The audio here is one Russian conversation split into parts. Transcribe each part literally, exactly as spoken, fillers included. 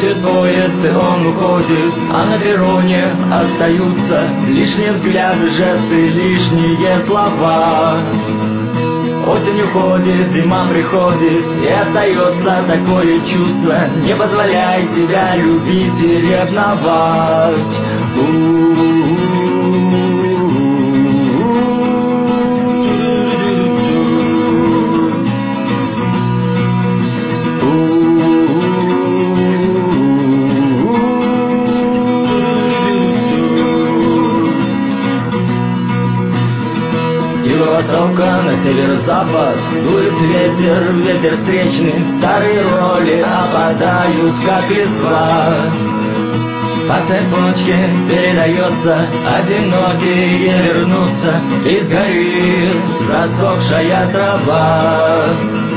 поезд, и он уходит, а на перроне остаются лишние взгляды, жесты, лишние слова. Осень уходит, зима приходит, и остается такое чувство: не позволяй себя любить и ревновать. Востока на северо-запад дует ветер, ветер встречный. Старые роли опадают, как листва. По цепочке передается, одинокие вернутся, и сгорит засохшая трава.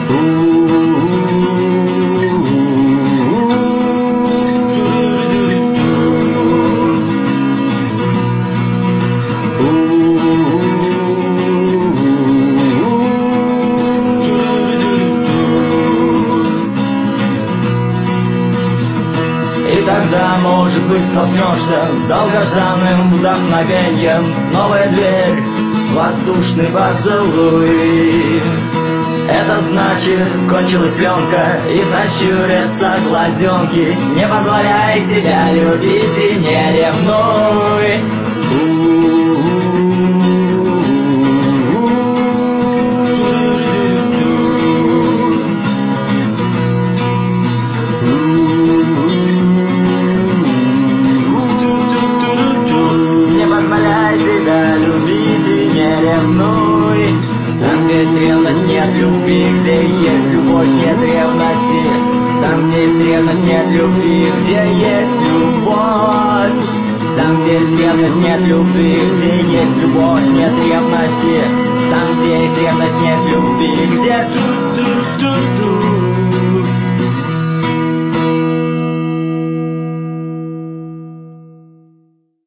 И тогда, может быть, столкнешься с долгожданным вдохновением. Новая дверь, воздушный поцелуй. Это значит, кончилась пленка, и сощурятся глазенки. Не позволяй себя любить и не ревнуй. Там, где есть ревность, нет любви, где есть любовь, нет ревности. Там, где есть ревность, нет любви, где есть любовь. Там, где есть ревность, нет любви, где есть любовь, нет ревности. Там, где есть ревность, нет любви, где ту-ту-ту-ту.